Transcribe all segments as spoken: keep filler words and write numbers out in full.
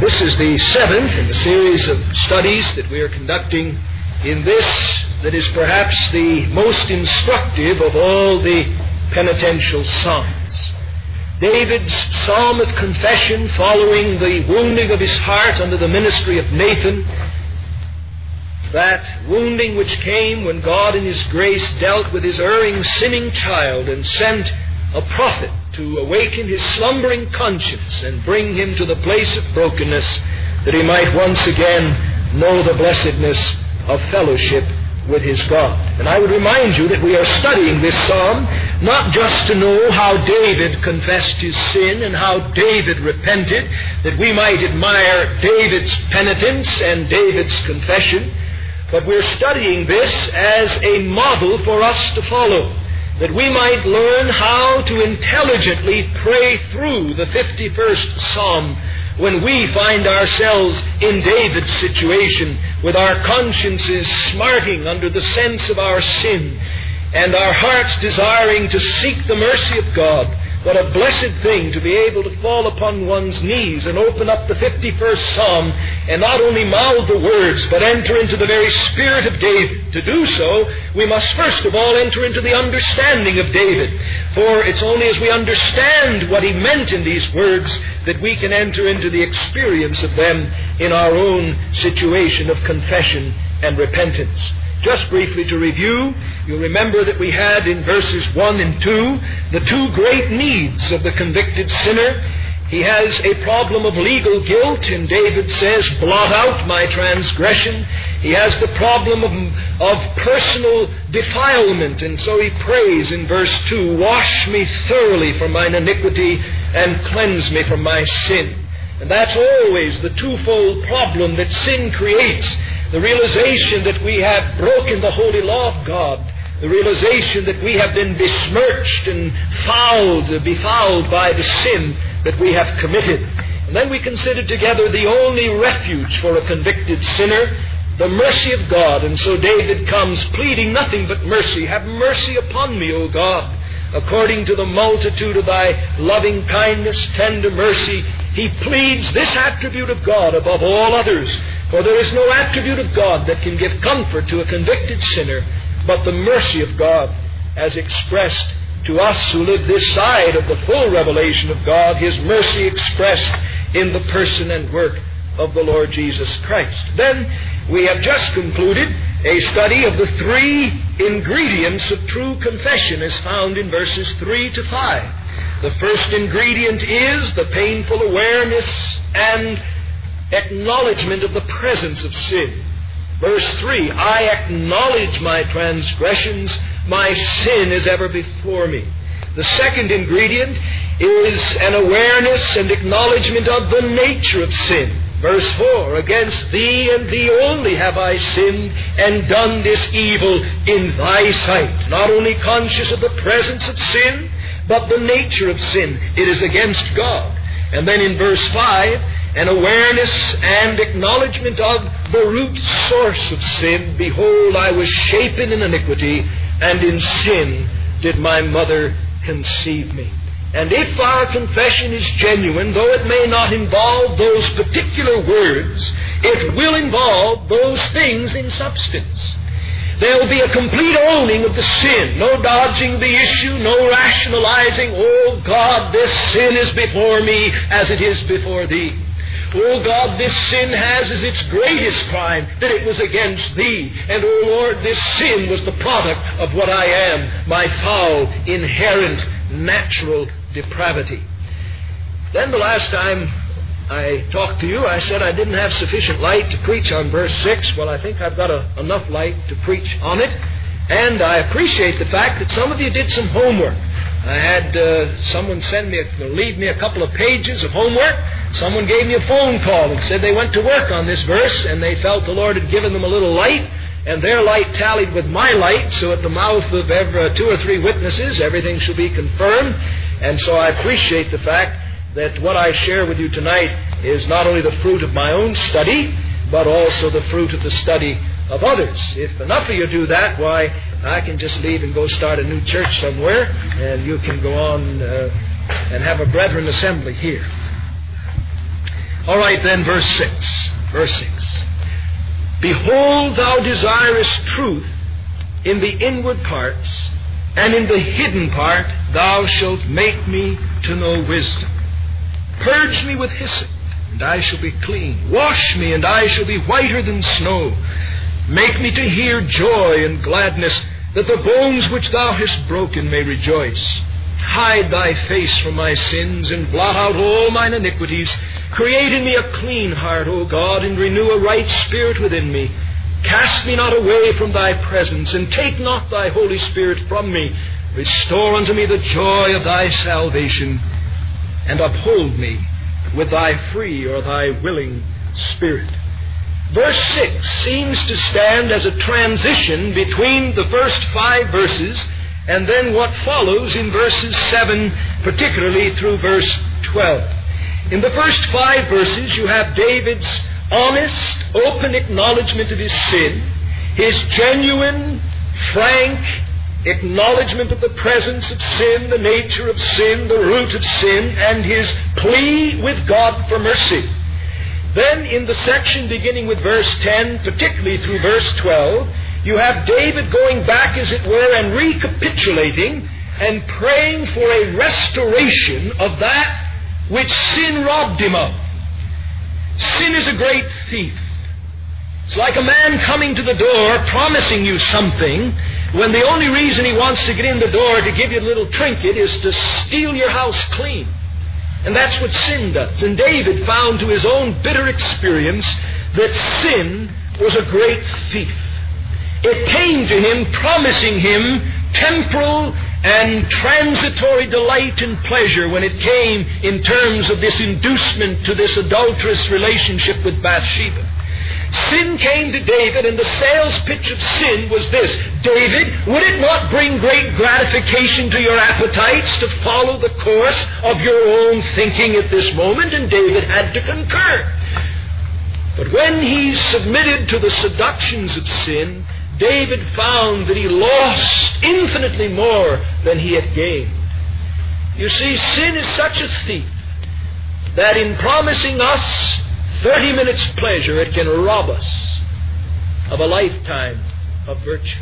This is the seventh in the series of studies that we are conducting in this that is perhaps the most instructive of all the penitential psalms. David's psalm of confession following the wounding of his heart under the ministry of Nathan, that wounding which came when God in His grace dealt with His erring, sinning child and sent a prophet to awaken his slumbering conscience and bring him to the place of brokenness that he might once again know the blessedness of fellowship with his God. And I would remind you that we are studying this psalm not just to know how David confessed his sin and how David repented, that we might admire David's penitence and David's confession, but we're studying this as a model for us to follow, that we might learn how to intelligently pray through the fifty-first Psalm when we find ourselves in David's situation, with our consciences smarting under the sense of our sin and our hearts desiring to seek the mercy of God. What a blessed thing to be able to fall upon one's knees and open up the fifty-first Psalm and not only mouth the words, but enter into the very spirit of David. To do so, we must first of all enter into the understanding of David. For it's only as we understand what he meant in these words that we can enter into the experience of them in our own situation of confession and repentance. Just briefly to review, you'll remember that we had in verses one and two the two great needs of the convicted sinner. He has a problem of legal guilt, and David says, blot out my transgression. He has the problem of, of personal defilement, and so he prays in verse two, wash me thoroughly from mine iniquity and cleanse me from my sin. And that's always the twofold problem that sin creates. The realization that we have broken the holy law of God, the realization that we have been besmirched and fouled, befouled by the sin that we have committed. And then we considered together the only refuge for a convicted sinner, the mercy of God. And so David comes pleading nothing but mercy. Have mercy upon me, O God, according to the multitude of thy loving kindness, tender mercy. He pleads this attribute of God above all others. For there is no attribute of God that can give comfort to a convicted sinner but the mercy of God as expressed to us who live this side of the full revelation of God, His mercy expressed in the person and work of the Lord Jesus Christ. Then we have just concluded a study of the three ingredients of true confession as found in verses three to five. The first ingredient is the painful awareness and acknowledgement of the presence of sin. Verse three, I acknowledge my transgressions, my sin is ever before me. The second ingredient is an awareness and acknowledgement of the nature of sin. Verse four, against thee and thee only have I sinned and done this evil in thy sight. Not only conscious of the presence of sin, but the nature of sin. It is against God. And then in verse five, an awareness and acknowledgement of the root source of sin. Behold, I was shapen in iniquity, and in sin did my mother conceive me. And if our confession is genuine, though it may not involve those particular words, it will involve those things in substance. There will be a complete owning of the sin, no dodging the issue, no rationalizing, oh God, this sin is before me as it is before thee. Oh God, this sin has as its greatest crime that it was against thee. And oh Lord, this sin was the product of what I am, my foul, inherent, natural depravity. Then the last time I talked to you, I said I didn't have sufficient light to preach on verse six. Well, I think I've got a, enough light to preach on it. And I appreciate the fact that some of you did some homework. I had uh, someone send me, a, leave me a couple of pages of homework. Someone gave me a phone call and said they went to work on this verse and they felt the Lord had given them a little light, and their light tallied with my light, so at the mouth of every, two or three witnesses, everything shall be confirmed. And so I appreciate the fact that what I share with you tonight is not only the fruit of my own study, but also the fruit of the study of others. If enough of you do that, why, I can just leave and go start a new church somewhere, and you can go on uh, and have a brethren assembly here. All right, then, verse six. Verse six. Behold, thou desirest truth in the inward parts, and in the hidden part thou shalt make me to know wisdom. Purge me with hyssop, and I shall be clean. Wash me, and I shall be whiter than snow. Make me to hear joy and gladness, that the bones which thou hast broken may rejoice. Hide thy face from my sins, and blot out all mine iniquities. Create in me a clean heart, O God, and renew a right spirit within me. Cast me not away from thy presence, and take not thy Holy Spirit from me. Restore unto me the joy of thy salvation, and uphold me with thy free or thy willing spirit. Verse six seems to stand as a transition between the first five verses and then what follows in verses seven, particularly through verse twelve. In the first five verses, you have David's honest, open acknowledgement of his sin, his genuine, frank acknowledgement of the presence of sin, the nature of sin, the root of sin, and his plea with God for mercy. Then in the section beginning with verse ten, particularly through verse twelve, you have David going back, as it were, and recapitulating and praying for a restoration of that which sin robbed him of. Sin is a great thief. It's like a man coming to the door promising you something when the only reason he wants to get in the door to give you a little trinket is to steal your house clean. And that's what sin does. And David found to his own bitter experience that sin was a great thief. It came to him promising him temporal and transitory delight and pleasure when it came in terms of this inducement to this adulterous relationship with Bathsheba. Sin came to David, and the sales pitch of sin was this: David, would it not bring great gratification to your appetites to follow the course of your own thinking at this moment? And David had to concur. But when he submitted to the seductions of sin, David found that he lost infinitely more than he had gained. You see, sin is such a thief that in promising us thirty minutes pleasure, it can rob us of a lifetime of virtue.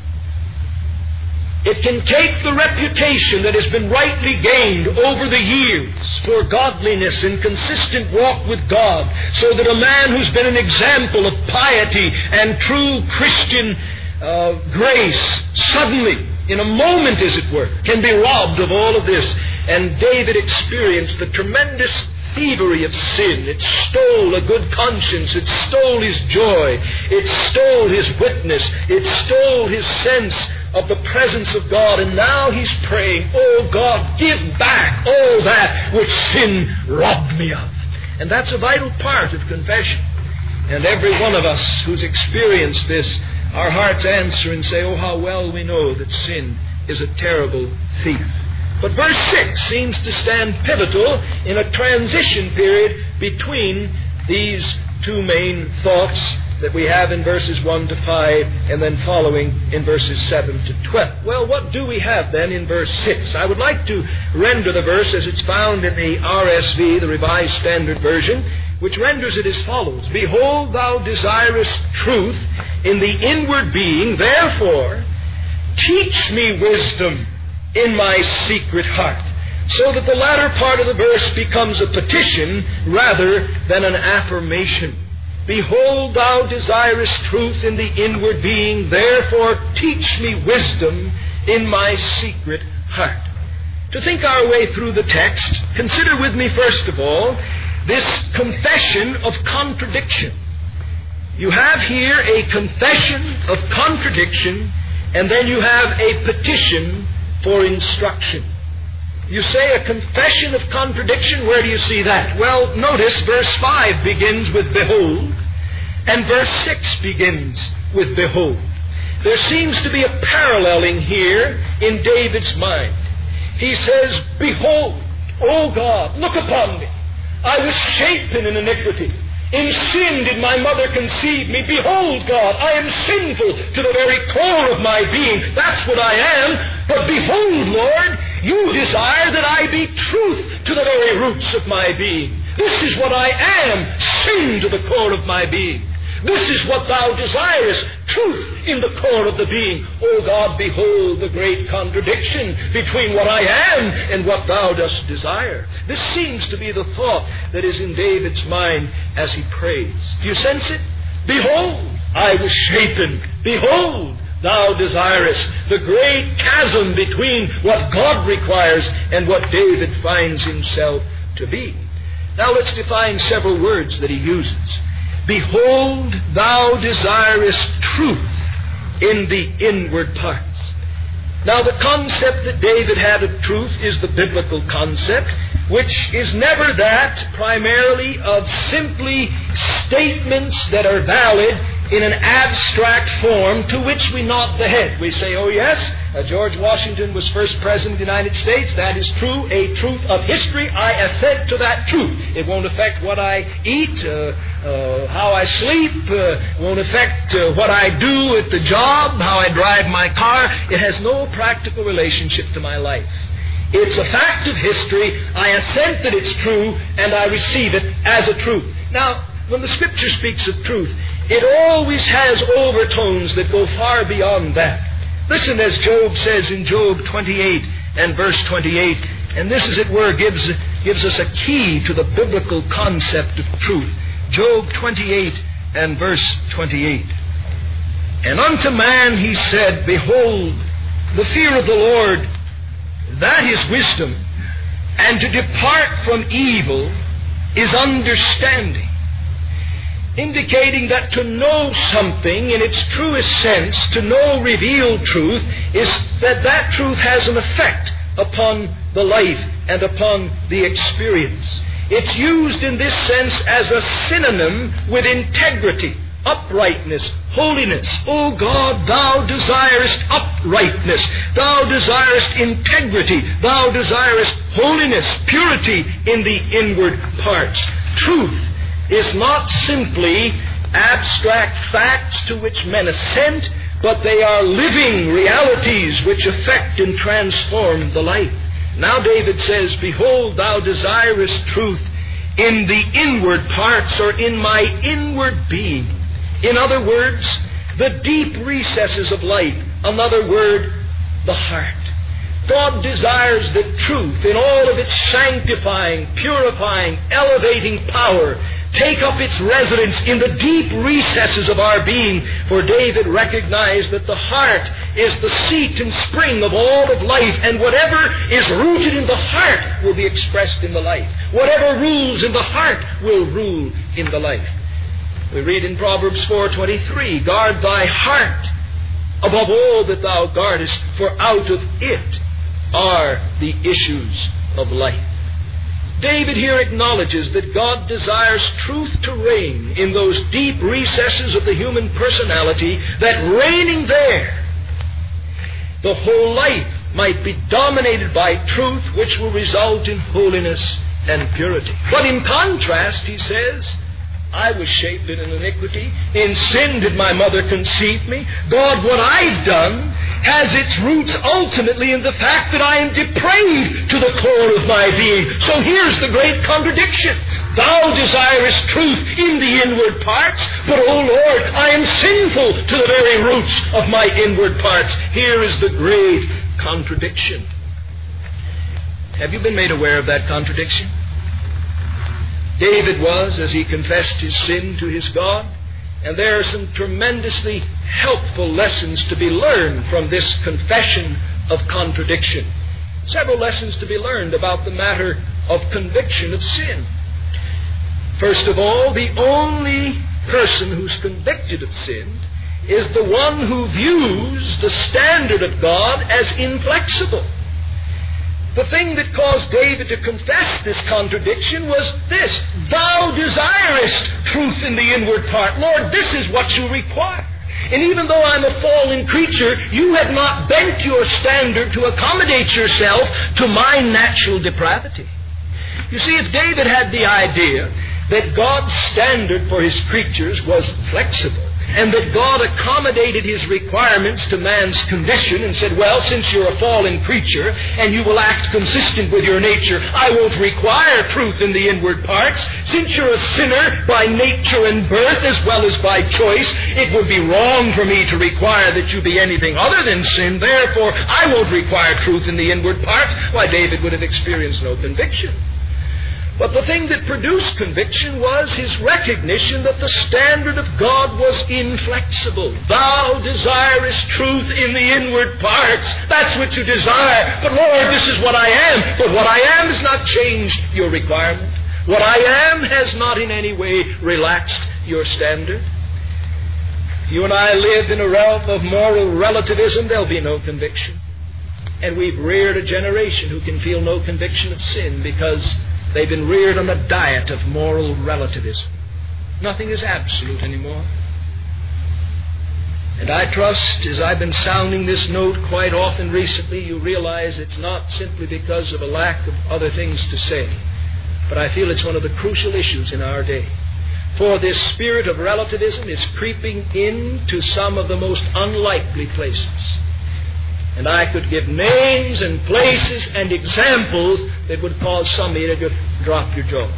It can take the reputation that has been rightly gained over the years for godliness and consistent walk with God, so that a man who's been an example of piety and true Christian uh, grace suddenly, in a moment as it were, can be robbed of all of this. And David experienced the tremendous thievery of sin. It stole a good conscience. It stole his joy. It stole his witness. It stole his sense of the presence of God. And now he's praying, oh God, give back all that which sin robbed me of. And that's a vital part of confession. And every one of us who's experienced this, our hearts answer and say, oh, how well we know that sin is a terrible thief. But verse six seems to stand pivotal in a transition period between these two main thoughts that we have in verses one to five and then following in verses seven to twelve. Well, what do we have then in verse six? I would like to render the verse as it's found in the R S V, the Revised Standard Version, which renders it as follows: Behold, thou desirest truth in the inward being, therefore teach me wisdom in my secret heart, so that the latter part of the verse becomes a petition rather than an affirmation. Behold, thou desirest truth in the inward being, therefore teach me wisdom in my secret heart. To think our way through the text, consider with me first of all this confession of contradiction. You have here a confession of contradiction, and then you have a petition for instruction. You say a confession of contradiction. Where do you see that? Well, notice verse five begins with behold, and verse six begins with behold. There seems to be a paralleling here in David's mind. He says, behold, O God, look upon me. I was shapen in iniquity. In sin did my mother conceive me. Behold, God, I am sinful to the very core of my being. That's what I am. But behold, Lord, you desire that I be truth to the very roots of my being. This is what I am, sin to the core of my being. This is what thou desirest, truth in the core of the being. O God, behold the great contradiction between what I am and what thou dost desire. This seems to be the thought that is in David's mind as he prays. Do you sense it? Behold, I was shapen. Behold, thou desirest. The great chasm between what God requires and what David finds himself to be. Now let's define several words that he uses. Behold, thou desirest truth in the inward parts. Now, the concept that David had of truth is the biblical concept, which is never that primarily of simply statements that are valid in an abstract form to which we nod the head. We say, oh yes, uh, George Washington was first president of the United States. That is true, a truth of history. I assent to that truth. It won't affect what I eat, uh, uh, how I sleep, uh, won't affect uh, what I do at the job, how I drive my car. It has no practical relationship to my life. It's a fact of history. I assent that it's true, and I receive it as a truth. Now, when the Scripture speaks of truth, it always has overtones that go far beyond that. Listen as Job says in Job twenty-eight and verse twenty-eight, and this, as it were, gives, gives us a key to the biblical concept of truth. Job twenty-eight and verse twenty-eight. And unto man he said, behold, the fear of the Lord, that is wisdom, and to depart from evil is understanding. Indicating that to know something in its truest sense, to know revealed truth, is that that truth has an effect upon the life and upon the experience. It's used in this sense as a synonym with integrity, uprightness, holiness. O God, thou desirest uprightness, thou desirest integrity, thou desirest holiness, purity in the inward parts. Truth is not simply abstract facts to which men assent, but they are living realities which affect and transform the life. Now David says, behold, thou desirest truth in the inward parts, or in my inward being. In other words, the deep recesses of life. Another word, the heart. God desires that truth, in all of its sanctifying, purifying, elevating power, take up its residence in the deep recesses of our being. For David recognized that the heart is the seat and spring of all of life, and whatever is rooted in the heart will be expressed in the life. Whatever rules in the heart will rule in the life. We read in Proverbs four twenty-three, guard thy heart above all that thou guardest, for out of it are the issues of life. David here acknowledges that God desires truth to reign in those deep recesses of the human personality, that reigning there, the whole life might be dominated by truth, which will result in holiness and purity. But in contrast, he says, I was shaped in iniquity. In sin did my mother conceive me. God, what I've done has its roots ultimately in the fact that I am depraved to the core of my being. So here's the great contradiction. Thou desirest truth in the inward parts, but, O Lord, I am sinful to the very roots of my inward parts. Here is the great contradiction. Have you been made aware of that contradiction? David was, as he confessed his sin to his God, and there are some tremendously helpful lessons to be learned from this confession of contradiction. Several lessons to be learned about the matter of conviction of sin. First of all, the only person who's convicted of sin is the one who views the standard of God as inflexible. The thing that caused David to confess this contradiction was this: thou desirest truth in the inward part. Lord, this is what you require. And even though I'm a fallen creature, you have not bent your standard to accommodate yourself to my natural depravity. You see, if David had the idea that God's standard for his creatures was flexible, and that God accommodated his requirements to man's condition and said, well, since you're a fallen creature and you will act consistent with your nature, I won't require truth in the inward parts. Since you're a sinner by nature and birth as well as by choice, it would be wrong for me to require that you be anything other than sin. Therefore, I won't require truth in the inward parts. Why, David would have experienced no conviction. But the thing that produced conviction was his recognition that the standard of God was inflexible. Thou desirest truth in the inward parts. That's what you desire. But Lord, this is what I am. But what I am has not changed your requirement. What I am has not in any way relaxed your standard. If you and I live in a realm of moral relativism, there'll be no conviction. And we've reared a generation who can feel no conviction of sin because they've been reared on a diet of moral relativism. Nothing is absolute anymore. And I trust, as I've been sounding this note quite often recently, you realize it's not simply because of a lack of other things to say, but I feel it's one of the crucial issues in our day. For this spirit of relativism is creeping into some of the most unlikely places. And I could give names and places and examples that would cause some of you to drop your jaw.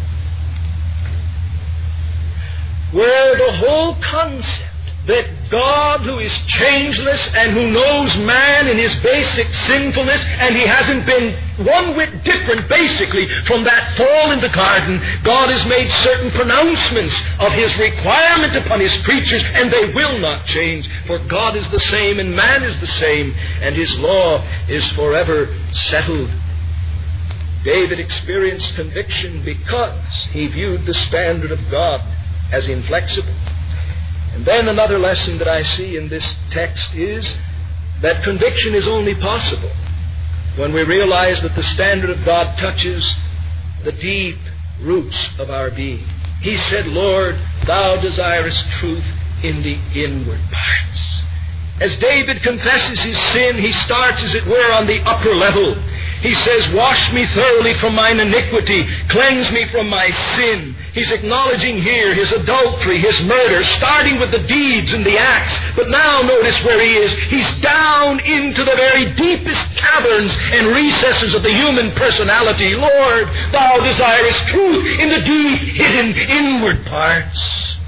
Where the whole concept that God, who is changeless and who knows man in his basic sinfulness, and he hasn't been one whit different basically from that fall in the garden, God has made certain pronouncements of his requirement upon his creatures, and they will not change, for God is the same and man is the same, and his law is forever settled. David experienced conviction because he viewed the standard of God as inflexible. And then another lesson that I see in this text is that conviction is only possible when we realize that the standard of God touches the deep roots of our being. He said, Lord, thou desirest truth in the inward parts. As David confesses his sin, he starts, as it were, on the upper level. He says, wash me thoroughly from mine iniquity, cleanse me from my sin. He's acknowledging here his adultery, his murder, starting with the deeds and the acts. But now notice where he is. He's down into the very deepest caverns and recesses of the human personality. Lord, thou desirest truth in the deep, hidden, inward parts.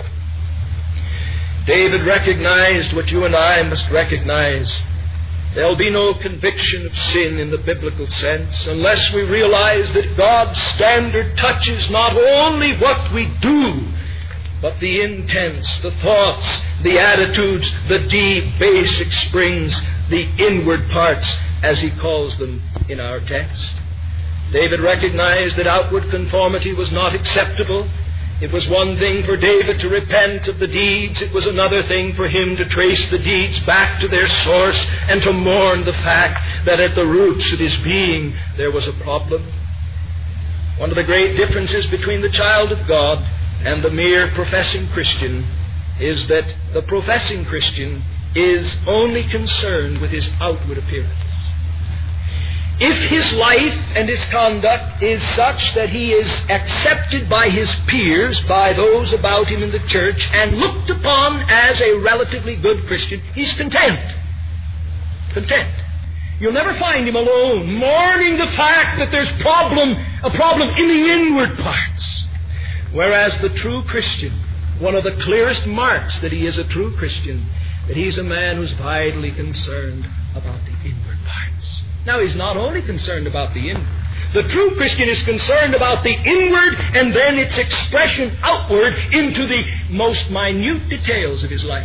David recognized what you and I must recognize. There'll be no conviction of sin in the biblical sense unless we realize that God's standard touches not only what we do, but the intents, the thoughts, the attitudes, the deep, basic springs, the inward parts, as he calls them in our text. David recognized that outward conformity was not acceptable. It was one thing for David to repent of the deeds. It was another thing for him to trace the deeds back to their source and to mourn the fact that at the roots of his being there was a problem. One of the great differences between the child of God and the mere professing Christian is that the professing Christian is only concerned with his outward appearance. If his life and his conduct is such that he is accepted by his peers, by those about him in the church, and looked upon as a relatively good Christian, he's content. Content. You'll never find him alone, mourning the fact that there's problem, a problem in the inward parts. Whereas the true Christian, one of the clearest marks that he is a true Christian, that he's a man who's vitally concerned about the inward parts. Now, he's not only concerned about the inward. The true Christian is concerned about the inward and then its expression outward into the most minute details of his life.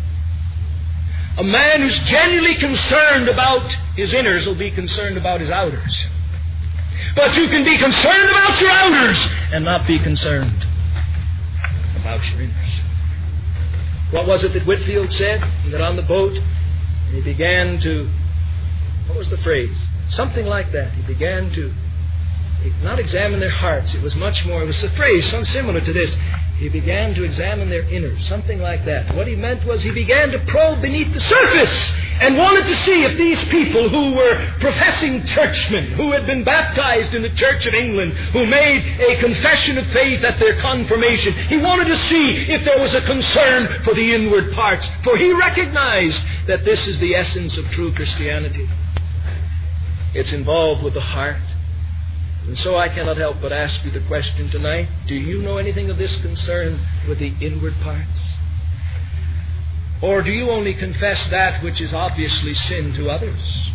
A man who's genuinely concerned about his inners will be concerned about his outers. But you can be concerned about your outers and not be concerned about your inners. What was it that Whitefield said? He got on the boat and he began to... What was the phrase? Something like that. He began to not examine their hearts. It was much more, it was a phrase so similar to this. He began to examine their innards, something like that. What he meant was he began to probe beneath the surface and wanted to see if these people who were professing churchmen, who had been baptized in the Church of England, who made a confession of faith at their confirmation, he wanted to see if there was a concern for the inward parts. For he recognized that this is the essence of true Christianity. It's involved with the heart. And so I cannot help but ask you the question tonight, do you know anything of this concern with the inward parts? Or do you only confess that which is obviously sin to others?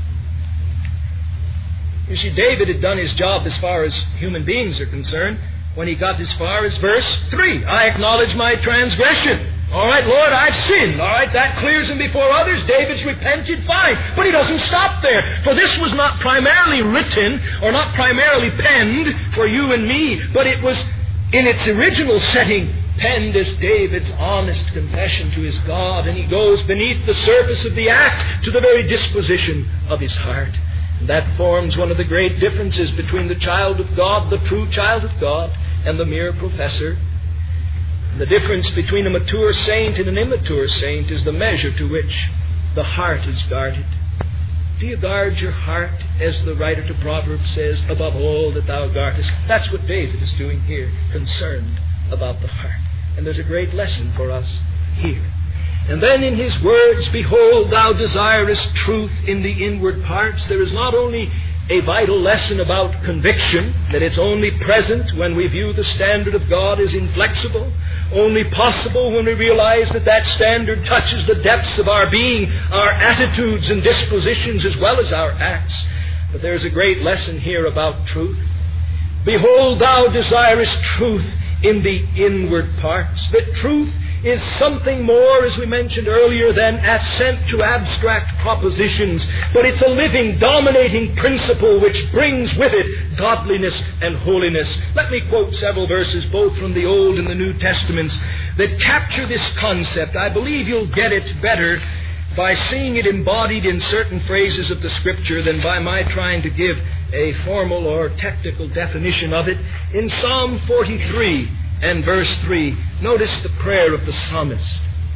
You see, David had done his job as far as human beings are concerned when he got as far as verse three. I acknowledge my transgression. All right, Lord, I've sinned. All right, that clears him before others. David's repented, fine. But he doesn't stop there. For this was not primarily written or not primarily penned for you and me, but it was in its original setting penned as David's honest confession to his God. And he goes beneath the surface of the act to the very disposition of his heart. And that forms one of the great differences between the child of God, the true child of God, and the mere professor. The difference between a mature saint and an immature saint is the measure to which the heart is guarded. Do you guard your heart, as the writer to Proverbs says, above all that thou guardest? That's what David is doing here, concerned about the heart. And there's a great lesson for us here. And then in his words, behold, thou desirest truth in the inward parts. There is not only a vital lesson about conviction, that it's only present when we view the standard of God as inflexible, only possible when we realize that that standard touches the depths of our being, our attitudes and dispositions as well as our acts. But there's a great lesson here about truth. Behold, thou desirest truth in the inward parts. That truth is something more, as we mentioned earlier, than assent to abstract propositions, but it's a living, dominating principle which brings with it godliness and holiness. Let me quote several verses, both from the Old and the New Testaments, that capture this concept. I believe you'll get it better by seeing it embodied in certain phrases of the Scripture than by my trying to give a formal or technical definition of it. In Psalm forty-three and verse three, notice the prayer of the psalmist.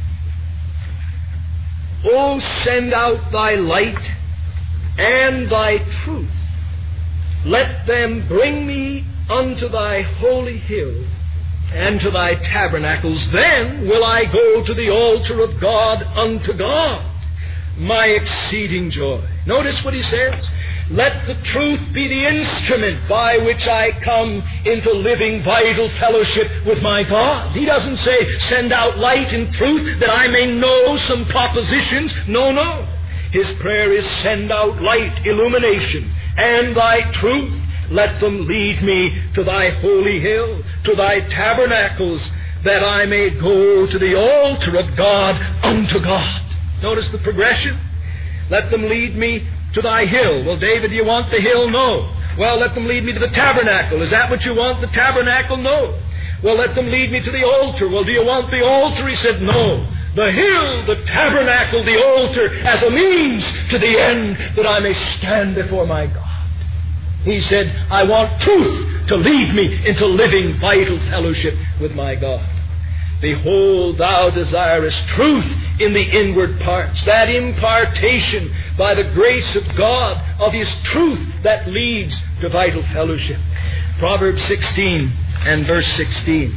O send out thy light and thy truth. Let them bring me unto thy holy hill and to thy tabernacles. Then will I go to the altar of God unto God, my exceeding joy. Notice what he says. Let the truth be the instrument by which I come into living, vital fellowship with my God. He doesn't say, send out light and truth that I may know some propositions. No, no. His prayer is, send out light, illumination, and thy truth. Let them lead me to thy holy hill, to thy tabernacles, that I may go to the altar of God unto God. Notice the progression. Let them lead me to thy hill. Well, David, do you want the hill? No. Well, let them lead me to the tabernacle. Is that what you want, the tabernacle? No. Well, let them lead me to the altar. Well, do you want the altar? He said, no. The hill, the tabernacle, the altar, as a means to the end that I may stand before my God. He said, I want truth to lead me into living, vital fellowship with my God. Behold, thou desirest truth in the inward parts, that impartation by the grace of God of His truth that leads to vital fellowship. Proverbs sixteen and verse sixteen.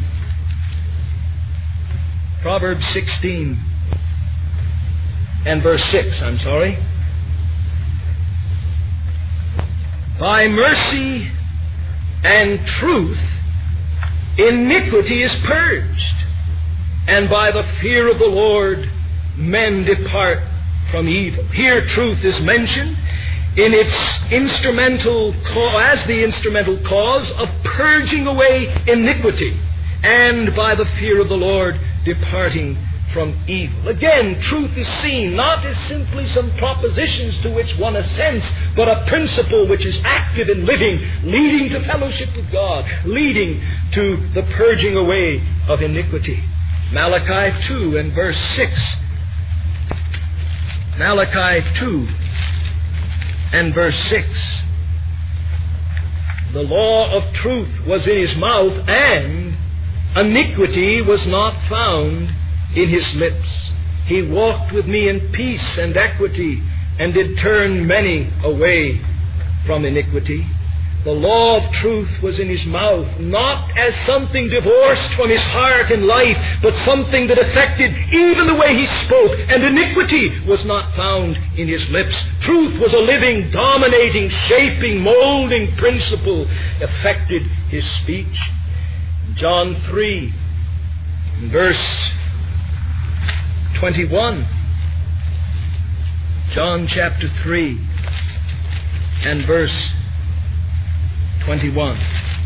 Proverbs sixteen and verse six, I'm sorry. By mercy and truth iniquity is purged, and by the fear of the Lord men depart from evil. Here truth is mentioned in its instrumental cause, as the instrumental cause of purging away iniquity, and by the fear of the Lord departing from evil. Again, truth is seen not as simply some propositions to which one assents, but a principle which is active and living, leading to fellowship with God, leading to the purging away of iniquity. Malachi two and verse six. Malachi two and verse six. The law of truth was in his mouth, and iniquity was not found in his lips. He walked with me in peace and equity, and did turn many away from iniquity. The law of truth was in his mouth, not as something divorced from his heart and life, but something that affected even the way he spoke, and iniquity was not found in his lips. Truth was a living, dominating, shaping, molding principle, affected his speech. John three, verse twenty-one. John chapter three and verse twenty-one.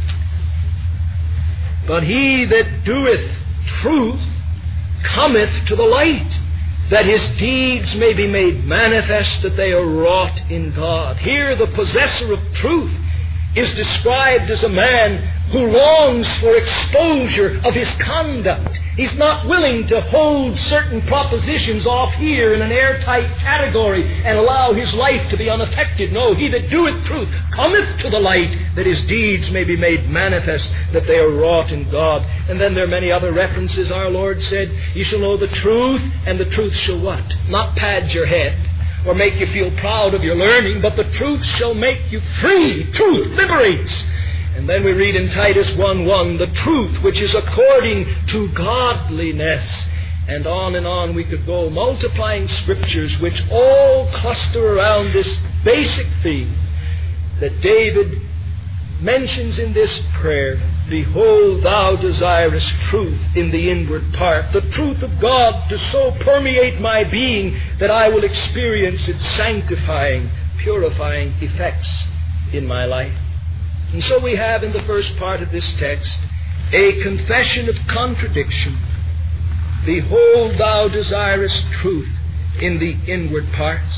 But he that doeth truth cometh to the light, that his deeds may be made manifest, that they are wrought in God. Here the possessor of truth is described as a man who longs for exposure of his conduct. He's not willing to hold certain propositions off here in an airtight category and allow his life to be unaffected. No, he that doeth truth cometh to the light, that his deeds may be made manifest, that they are wrought in God. And then there are many other references. Our Lord said, you shall know the truth, and the truth shall what? Not pad your head or make you feel proud of your learning, but the truth shall make you free. Truth liberates. And then we read in Titus one one, the truth which is according to godliness. And on and on we could go, multiplying scriptures which all cluster around this basic theme that David mentions in this prayer. Behold, thou desirest truth in the inward part, the truth of God to so permeate my being that I will experience its sanctifying, purifying effects in my life. And so we have in the first part of this text a confession of contradiction. Behold, thou desirest truth in the inward parts.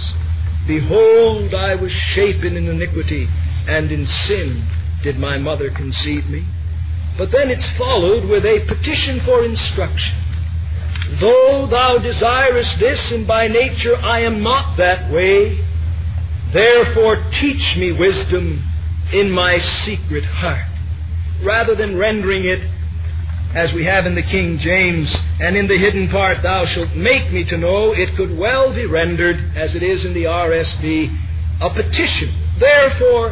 Behold, I was shapen in iniquity, and in sin did my mother conceive me. But then it's followed with a petition for instruction. Though thou desirest this, and by nature I am not that way, therefore teach me wisdom in my secret heart. Rather than rendering it, as we have in the King James, and in the hidden part thou shalt make me to know, it could well be rendered, as it is in the R S V, a petition. Therefore,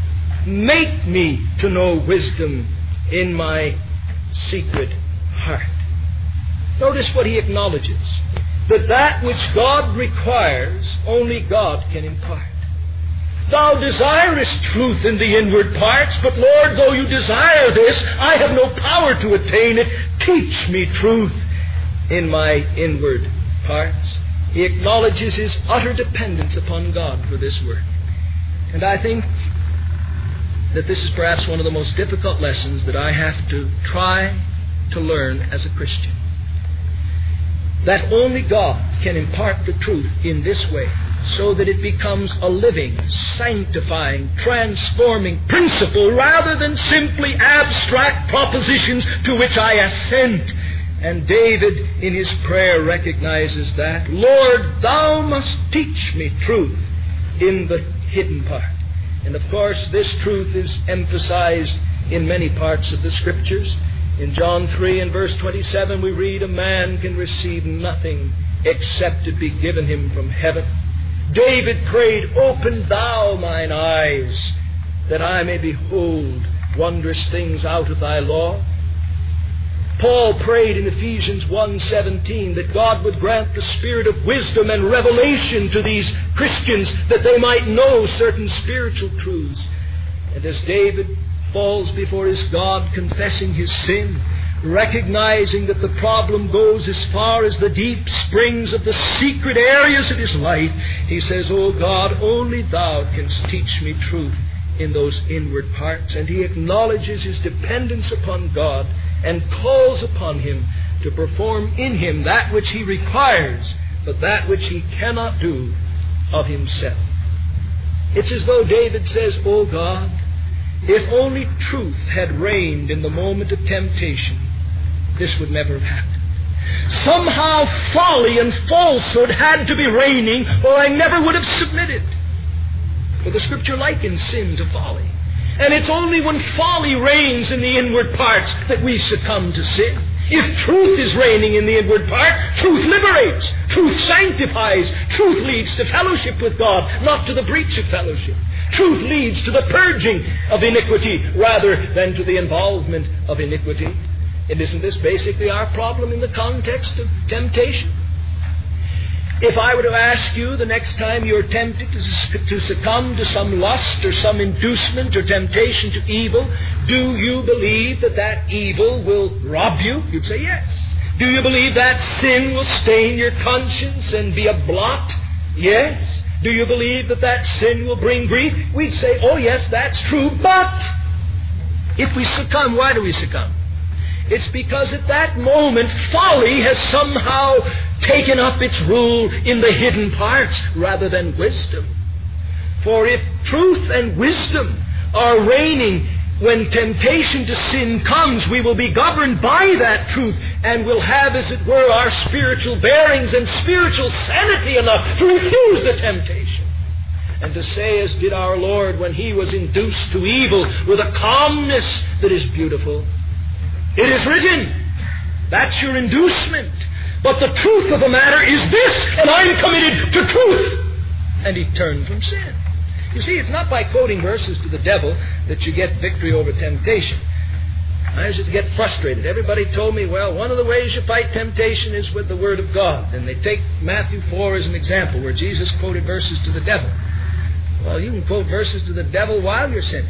make me to know wisdom in my secret heart. Notice what he acknowledges, that that which God requires, only God can impart. Thou desirest truth in the inward parts, but Lord, though you desire this, I have no power to attain it. Teach me truth in my inward parts. He acknowledges his utter dependence upon God for this work. And I think that this is perhaps one of the most difficult lessons that I have to try to learn as a Christian. That only God can impart the truth in this way, so that it becomes a living, sanctifying, transforming principle rather than simply abstract propositions to which I assent. And David in his prayer recognizes that. Lord, thou must teach me truth in the hidden part. And of course this truth is emphasized in many parts of the Scriptures. In John three and verse twenty-seven we read, a man can receive nothing except it be given him from heaven. David prayed, open thou mine eyes, that I may behold wondrous things out of thy law. Paul prayed in Ephesians one seventeen that God would grant the spirit of wisdom and revelation to these Christians, that they might know certain spiritual truths. And as David falls before his God, confessing his sin, recognizing that the problem goes as far as the deep springs of the secret areas of his life, he says, O God, only thou canst teach me truth in those inward parts. And he acknowledges his dependence upon God and calls upon him to perform in him that which he requires, but that which he cannot do of himself. It's as though David says, O God, if only truth had reigned in the moment of temptation, this would never have happened. Somehow folly and falsehood had to be reigning, or I never would have submitted. For the Scripture likens sin to folly. And it's only when folly reigns in the inward parts that we succumb to sin. If truth is reigning in the inward part, truth liberates, truth sanctifies, truth leads to fellowship with God, not to the breach of fellowship. Truth leads to the purging of iniquity rather than to the involvement of iniquity. And isn't this basically our problem in the context of temptation? If I were to ask you the next time you're tempted to succumb to some lust or some inducement or temptation to evil, do you believe that that evil will rob you? You'd say yes. Do you believe that sin will stain your conscience and be a blot? Yes. Do you believe that that sin will bring grief? We'd say, oh yes, that's true, but if we succumb, why do we succumb? It's because at that moment folly has somehow taken up its rule in the hidden parts rather than wisdom. For if truth and wisdom are reigning when temptation to sin comes, we will be governed by that truth and will have, as it were, our spiritual bearings and spiritual sanity enough to refuse the temptation. And to say, as did our Lord when He was induced to evil, with a calmness that is beautiful, "It is written." That's your inducement. But the truth of the matter is this, and I'm committed to truth. And he turned from sin. You see, it's not by quoting verses to the devil that you get victory over temptation. I used to get frustrated. Everybody told me, well, one of the ways you fight temptation is with the Word of God. And they take Matthew four as an example, where Jesus quoted verses to the devil. Well, you can quote verses to the devil while you're sinning.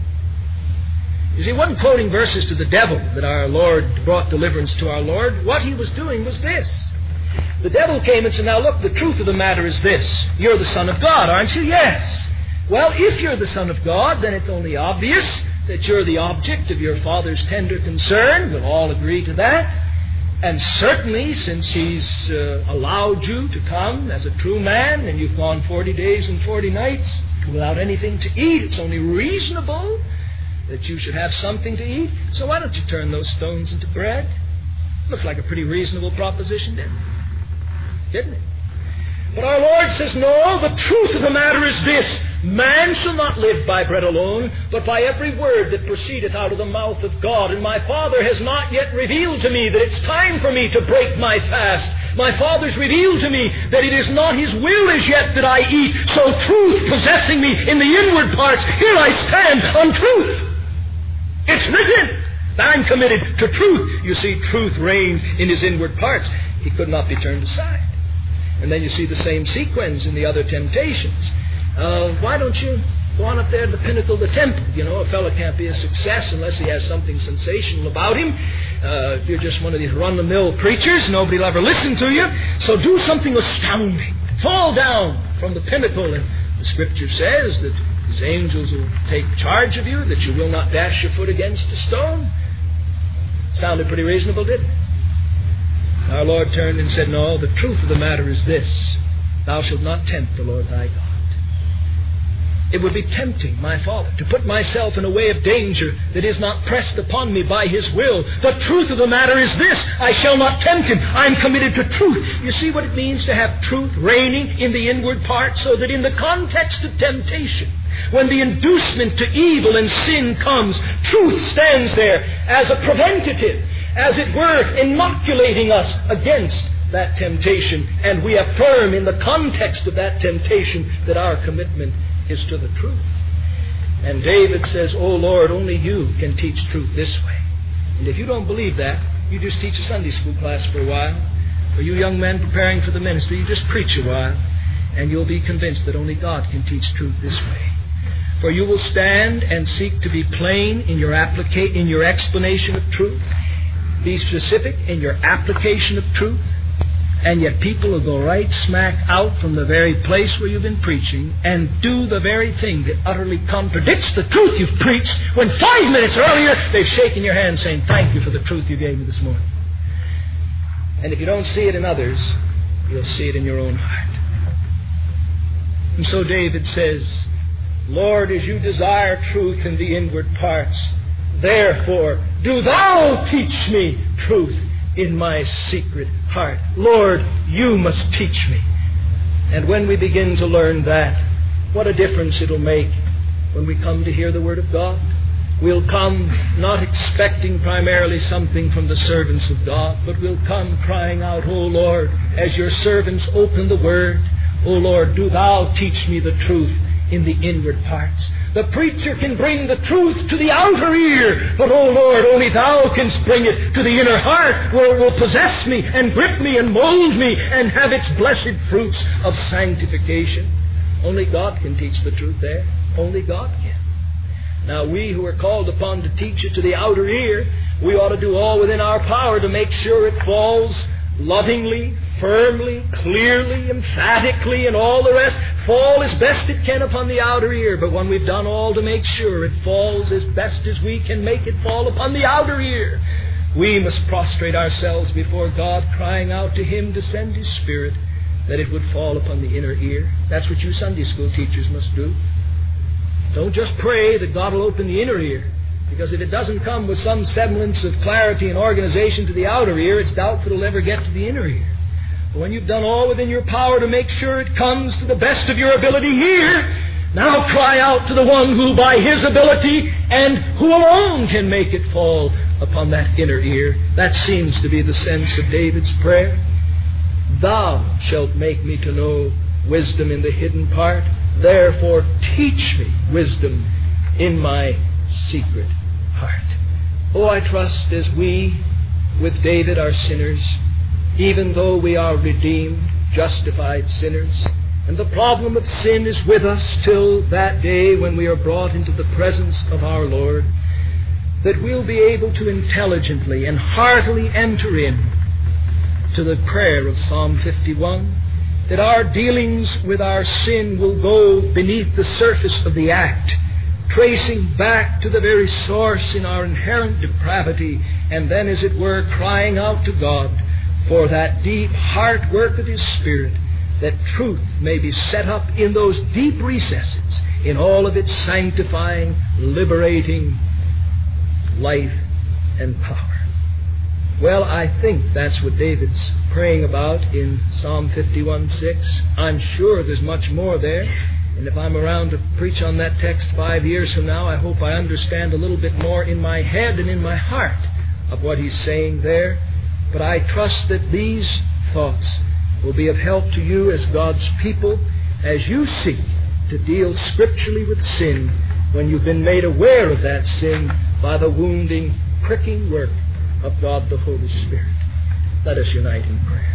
You see, he wasn't quoting verses to the devil that our Lord brought deliverance to our Lord. What he was doing was this. The devil came and said, now look, the truth of the matter is this. You're the Son of God, aren't you? Yes. Well, if you're the Son of God, then it's only obvious that you're the object of your Father's tender concern. We'll all agree to that. And certainly, since He's uh, allowed you to come as a true man, and you've gone forty days and forty nights without anything to eat, it's only reasonable that you should have something to eat. So why don't you turn those stones into bread? Looks like a pretty reasonable proposition, didn't it? Didn't it? But our Lord says, no, the truth of the matter is this. Man shall not live by bread alone, but by every word that proceedeth out of the mouth of God. And my Father has not yet revealed to me that it's time for me to break my fast. My Father's revealed to me that it is not His will as yet that I eat. So truth possessing me in the inward parts, here I stand on truth. It's written. I'm committed to truth. You see, truth reigned in His inward parts. He could not be turned aside. And then you see the same sequence in the other temptations. Uh, why don't you go on up there to the pinnacle of the temple? You know, a fellow can't be a success unless he has something sensational about him. Uh, if you're just one of these run-the-mill preachers, nobody will ever listen to you. So do something astounding. Fall down from the pinnacle. And the Scripture says that His angels will take charge of you, that you will not dash your foot against a stone. Sounded pretty reasonable, didn't it? Our Lord turned and said, no, the truth of the matter is this. Thou shalt not tempt the Lord thy God. It would be tempting my Father to put myself in a way of danger that is not pressed upon me by His will. The truth of the matter is this. I shall not tempt Him. I'm committed to truth. You see what it means to have truth reigning in the inward part, so that in the context of temptation, when the inducement to evil and sin comes, truth stands there as a preventative, as it were, inoculating us against that temptation. And we affirm in the context of that temptation that our commitment is to the truth. And David says, oh Lord, only You can teach truth this way. And if you don't believe that, you just teach a Sunday school class for a while. For you young men preparing for the ministry, you just preach a while. And you'll be convinced that only God can teach truth this way. For you will stand and seek to be plain in your applica- in your explanation of truth. Be specific in your application of truth. And yet people will go right smack out from the very place where you've been preaching and do the very thing that utterly contradicts the truth you've preached, when five minutes earlier they've shaken your hand saying, thank you for the truth you gave me this morning. And if you don't see it in others, you'll see it in your own heart. And so David says, Lord, as You desire truth in the inward parts, therefore do Thou teach me truth in my secret heart. Lord, You must teach me. And when we begin to learn that, what a difference it'll make when we come to hear the Word of God. We'll come not expecting primarily something from the servants of God, but we'll come crying out, O Lord, as your servants open the Word, O Lord, do thou teach me the truth in the inward parts. The preacher can bring the truth to the outer ear, but, O Lord, only thou canst bring it to the inner heart, where it will possess me and grip me and mold me and have its blessed fruits of sanctification. Only God can teach the truth there. Only God can. Now, we who are called upon to teach it to the outer ear, we ought to do all within our power to make sure it falls lovingly, firmly, clearly, emphatically, and all the rest, fall as best it can upon the outer ear. But when we've done all to make sure it falls as best as we can make it fall upon the outer ear, we must prostrate ourselves before God, crying out to Him to send His Spirit, that it would fall upon the inner ear. That's what you Sunday school teachers must do. Don't just pray that God will open the inner ear, because if it doesn't come with some semblance of clarity and organization to the outer ear, it's doubtful it'll ever get to the inner ear. But when you've done all within your power to make sure it comes to the best of your ability here, now cry out to the one who by His ability and who alone can make it fall upon that inner ear. That seems to be the sense of David's prayer. Thou shalt make me to know wisdom in the hidden part. Therefore teach me wisdom in my secret heart. Oh, I trust as we, with David, are sinners, even though we are redeemed, justified sinners, and the problem of sin is with us till that day when we are brought into the presence of our Lord, that we'll be able to intelligently and heartily enter in to the prayer of Psalm fifty-one, that our dealings with our sin will go beneath the surface of the act, tracing back to the very source in our inherent depravity, and then, as it were, crying out to God for that deep heart work of His Spirit, that truth may be set up in those deep recesses in all of its sanctifying, liberating life and power. Well, I think that's what David's praying about in Psalm fifty-one six. I'm sure there's much more there. And if I'm around to preach on that text five years from now, I hope I understand a little bit more in my head and in my heart of what he's saying there. But I trust that these thoughts will be of help to you as God's people as you seek to deal scripturally with sin when you've been made aware of that sin by the wounding, pricking work of God the Holy Spirit. Let us unite in prayer.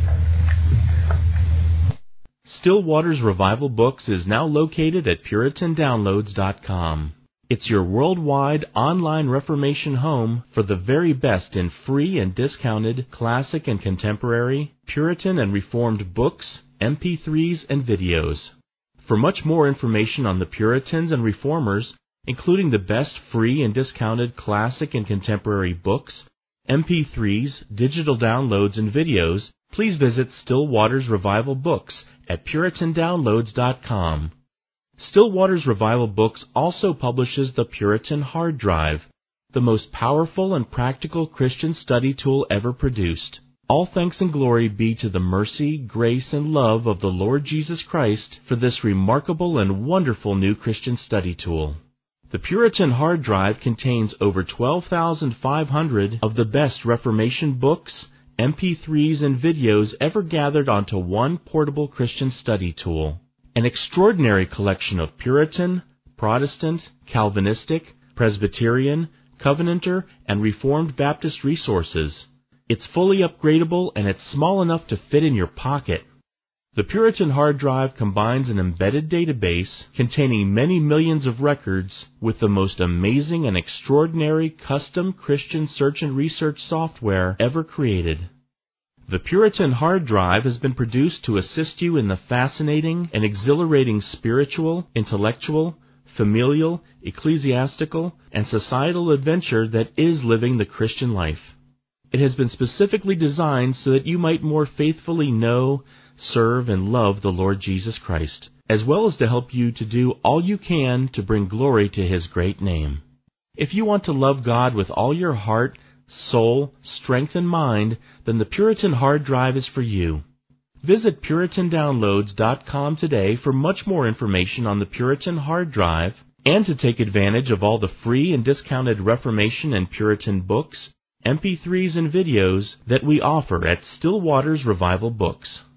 Still Waters Revival Books is now located at Puritan Downloads dot com. It's your worldwide online Reformation home for the very best in free and discounted classic and contemporary, Puritan and Reformed books, M P threes, and videos. For much more information on the Puritans and Reformers, including the best free and discounted classic and contemporary books, M P threes, digital downloads, and videos, please visit Still Waters Revival Books at Puritan Downloads dot com. Still Waters Revival Books also publishes the Puritan Hard Drive, the most powerful and practical Christian study tool ever produced. All thanks and glory be to the mercy, grace, and love of the Lord Jesus Christ for this remarkable and wonderful new Christian study tool. The Puritan Hard Drive contains over twelve thousand five hundred of the best Reformation books, M P threes, and videos ever gathered onto one portable Christian study tool. An extraordinary collection of Puritan, Protestant, Calvinistic, Presbyterian, Covenanter, and Reformed Baptist resources. It's fully upgradable and it's small enough to fit in your pocket. The Puritan Hard Drive combines an embedded database containing many millions of records with the most amazing and extraordinary custom Christian search and research software ever created. The Puritan Hard Drive has been produced to assist you in the fascinating and exhilarating spiritual, intellectual, familial, ecclesiastical, and societal adventure that is living the Christian life. It has been specifically designed so that you might more faithfully know, serve, and love the Lord Jesus Christ, as well as to help you to do all you can to bring glory to His great name. If you want to love God with all your heart, soul, strength, and mind, then the Puritan Hard Drive is for you. Visit Puritan Downloads dot com today for much more information on the Puritan Hard Drive and to take advantage of all the free and discounted Reformation and Puritan books, M P threes, and videos that we offer at Still Waters Revival Books.